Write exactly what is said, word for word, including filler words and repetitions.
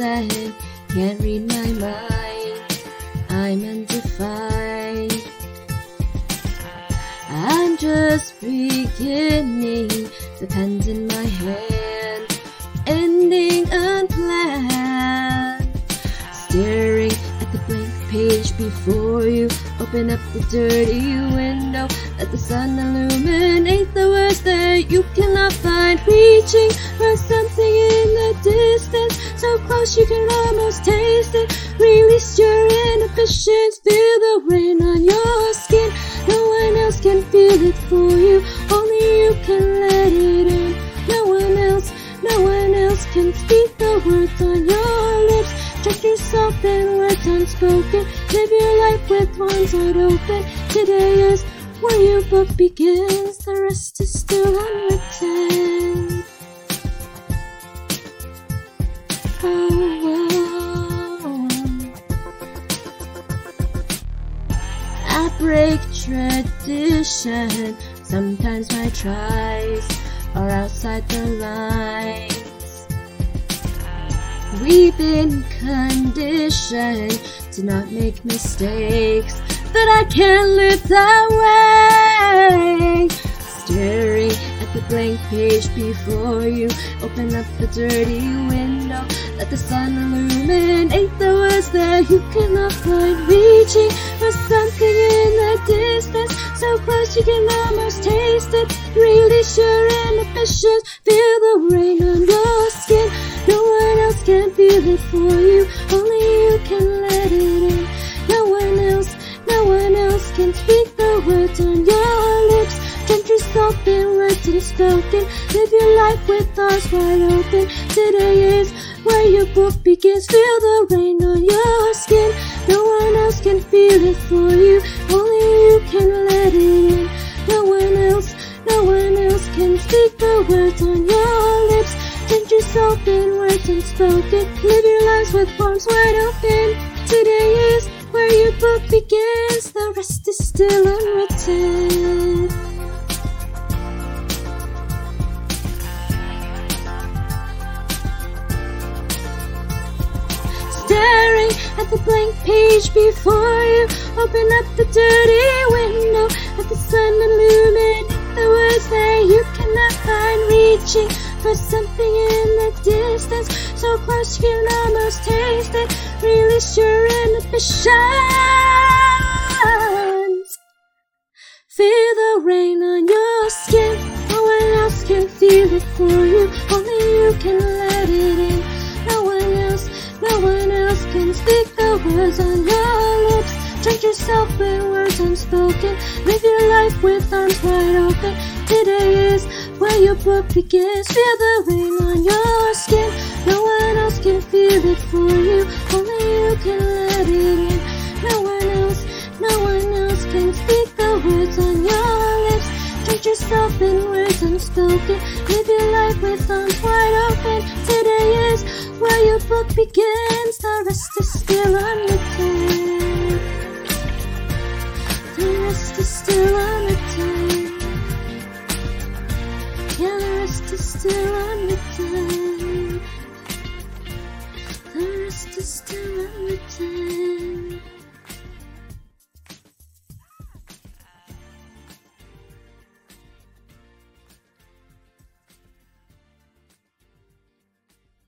listen, can't read my mind, I'm undefined. I'm just beginning, the pen's in my hand, ending unplanned. Staring at the blank page before you, open up the dirty window, let the sun illuminate the words that you cannot find. Reaching for something in the distance, so close you can almost taste it. Release your inhibitions, feel the rain on your skin. No one else can feel it for you, only you can let it in. No one else, no one else can speak the words on your lips. Trust yourself in words unspoken, live your life with arms wide open. Today is where your book begins, the rest is still unwritten. Oh, oh, oh. I break tradition, sometimes my tries are outside the lines. We've been conditioned to not make mistakes, but I can't live that way. Staring at the blank page before you, open up the dirty window, let the sun illuminate the words that you cannot find. Reaching for something in the distance, so close you can almost taste it. Release your inhibitions, feel the rain on your skin. No one else can feel it for you, only you can let it in. No one else, no one else can speak the words on your lips. Drench yourself in words unspoken, live your life with arms wide open. Today is where your book begins, feel the rain on your skin. No one else can feel it for you, only you can let it in. No one else, no one else can speak the words on your lips. Drench yourself in words unspoken, live your lives with arms wide open. Today is where your book begins, the rest is still unwritten. Staring at the blank page before you, open up the dirty window, let the sun illuminate the words that you cannot find. Reaching for something in the distance, so close you can almost taste it. Release your inhibitions, feel the rain on your skin. No one else can feel it for you, only you can let it in. No one else, no one else can speak the words on your lips. Drench yourself in words unspoken, live your life with arms wide open. Today is where your book begins, feel the rain on your skin. No one else can feel it for you, only you can let it in. No one else, no one else can speak the words on your lips. Drench yourself in words unspoken, live your life with arms wide open. Today is where your book begins, the rest is still unwritten. The rest is still unwritten. Yeah, the rest is still unwritten. The rest is still unwritten.